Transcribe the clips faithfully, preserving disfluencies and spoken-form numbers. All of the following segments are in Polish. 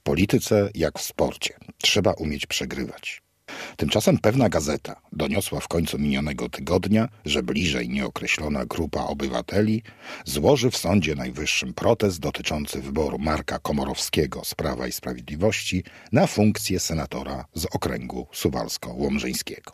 polityce jak w sporcie. Trzeba umieć przegrywać. Tymczasem pewna gazeta doniosła w końcu minionego tygodnia, że bliżej nieokreślona grupa obywateli złoży w Sądzie Najwyższym protest dotyczący wyboru Marka Komorowskiego z Prawa i Sprawiedliwości na funkcję senatora z okręgu suwalsko-łomżyńskiego.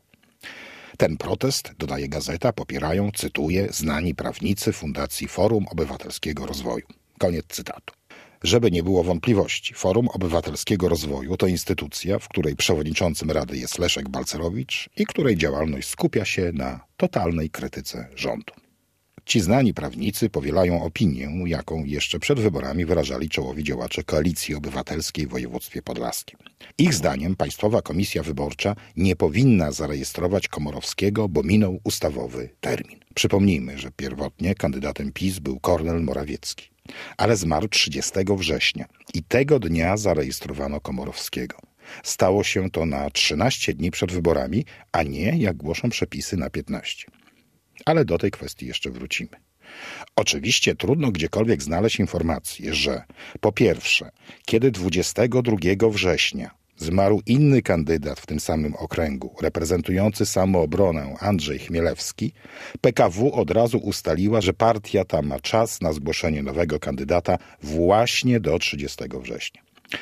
Ten protest, dodaje gazeta, popierają, cytuję, znani prawnicy Fundacji Forum Obywatelskiego Rozwoju. Koniec cytatu. Żeby nie było wątpliwości, Forum Obywatelskiego Rozwoju to instytucja, w której przewodniczącym Rady jest Leszek Balcerowicz i której działalność skupia się na totalnej krytyce rządu. Ci znani prawnicy powielają opinię, jaką jeszcze przed wyborami wyrażali czołowi działacze Koalicji Obywatelskiej w województwie podlaskim. Ich zdaniem Państwowa Komisja Wyborcza nie powinna zarejestrować Komorowskiego, bo minął ustawowy termin. Przypomnijmy, że pierwotnie kandydatem PiS był Kornel Morawiecki, ale zmarł trzydziestego września i tego dnia zarejestrowano Komorowskiego. Stało się to na trzynaście dni przed wyborami, a nie, jak głoszą przepisy, na piętnaście. Ale do tej kwestii jeszcze wrócimy. Oczywiście trudno gdziekolwiek znaleźć informację, że po pierwsze, kiedy dwudziestego drugiego września zmarł inny kandydat w tym samym okręgu, reprezentujący Samoobronę Andrzej Chmielewski, P K W od razu ustaliła, że partia ta ma czas na zgłoszenie nowego kandydata właśnie do trzydziestego września.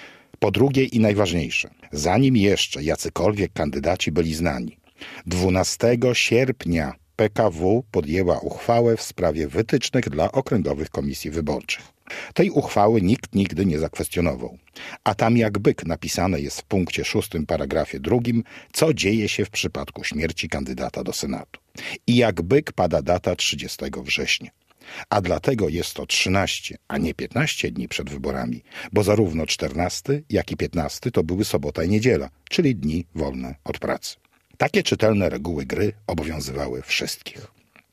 Po drugie i najważniejsze, zanim jeszcze jacykolwiek kandydaci byli znani, dwunastego sierpnia P K W podjęła uchwałę w sprawie wytycznych dla okręgowych komisji wyborczych. Tej uchwały nikt nigdy nie zakwestionował, a tam jak byk napisane jest w punkcie szóstym paragrafie drugim, co dzieje się w przypadku śmierci kandydata do Senatu. I jak byk pada data trzydziestego września. A dlatego jest to trzynaście, a nie piętnaście dni przed wyborami, bo zarówno czternasty, jak i piętnasty to były sobota i niedziela, czyli dni wolne od pracy. Takie czytelne reguły gry obowiązywały wszystkich.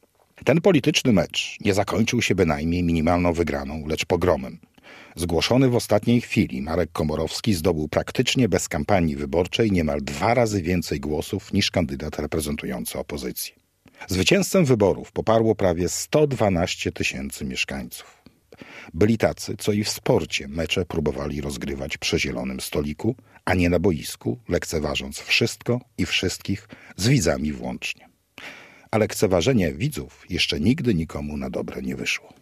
Ten polityczny mecz nie zakończył się bynajmniej minimalną wygraną, lecz pogromem. Zgłoszony w ostatniej chwili Marek Komorowski zdobył praktycznie bez kampanii wyborczej niemal dwa razy więcej głosów niż kandydat reprezentujący opozycję. Zwycięzcę wyborów poparło prawie sto dwanaście tysięcy mieszkańców. Byli tacy, co i w sporcie mecze próbowali rozgrywać przy zielonym stoliku, a nie na boisku, lekceważąc wszystko i wszystkich, z widzami włącznie. A lekceważenie widzów jeszcze nigdy nikomu na dobre nie wyszło.